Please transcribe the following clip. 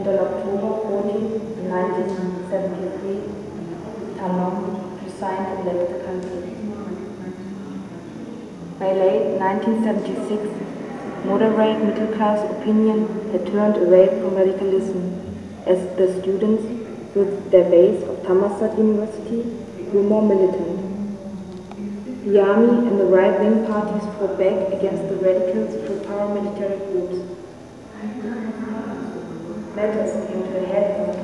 On October 14, 1973, Talon resigned and left the country. By late 1976, moderate middle-class opinion had turned away from radicalism, as the students, with their base of Thammasat University, grew more militant. The army and the right-wing parties fought back against the radicals through paramilitary groups. Matters came to a head